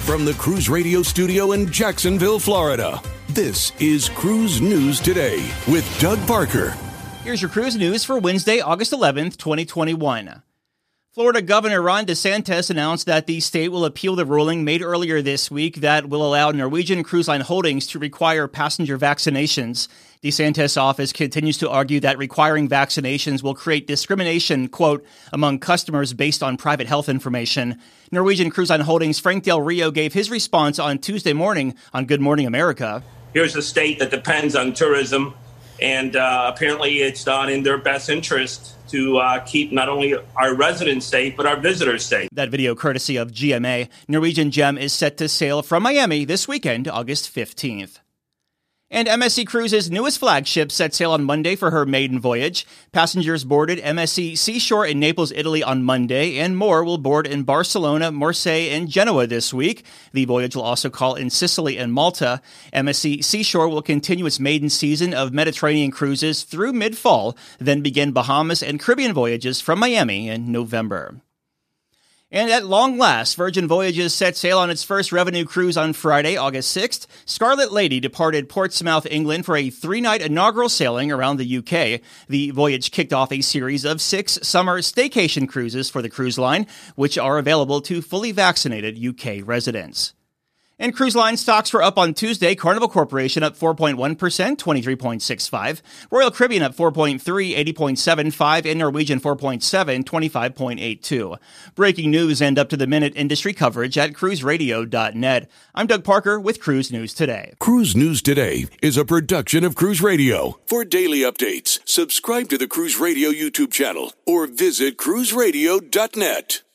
From the Cruise Radio studio in Jacksonville, Florida, this is Cruise News Today with Doug Parker. Here's your cruise news for Wednesday, August 11th, 2021. Florida Governor Ron DeSantis announced that the state will appeal the ruling made earlier this week that will allow Norwegian Cruise Line Holdings to require passenger vaccinations. DeSantis' office continues to argue that requiring vaccinations will create discrimination, quote, among customers based on private health information. Norwegian Cruise Line Holdings' Frank Del Rio gave his response on Tuesday morning on Good Morning America. Here's a state that depends on tourism, and apparently it's not in their best interest to keep not only our residents safe, but our visitors safe. That video courtesy of GMA. Norwegian Gem is set to sail from Miami this weekend, August 15th. And MSC Cruises' newest flagship set sail on Monday for her maiden voyage. Passengers boarded MSC Seashore in Naples, Italy on Monday, and more will board in Barcelona, Marseille, and Genoa this week. The voyage will also call in Sicily and Malta. MSC Seashore will continue its maiden season of Mediterranean cruises through mid-fall, then begin Bahamas and Caribbean voyages from Miami in November. And at long last, Virgin Voyages set sail on its first revenue cruise on Friday, August 6th. Scarlet Lady departed Portsmouth, England for a 3-night inaugural sailing around the UK. The voyage kicked off a series of 6 summer staycation cruises for the cruise line, which are available to fully vaccinated UK residents. And cruise line stocks were up on Tuesday. Carnival Corporation up 4.1%, 23.65. Royal Caribbean up 4.3, 80.75. And Norwegian 4.7, 25.82. Breaking news and up-to-the-minute industry coverage at cruiseradio.net. I'm Doug Parker with Cruise News Today. Cruise News Today is a production of Cruise Radio. For daily updates, subscribe to the Cruise Radio YouTube channel or visit cruiseradio.net.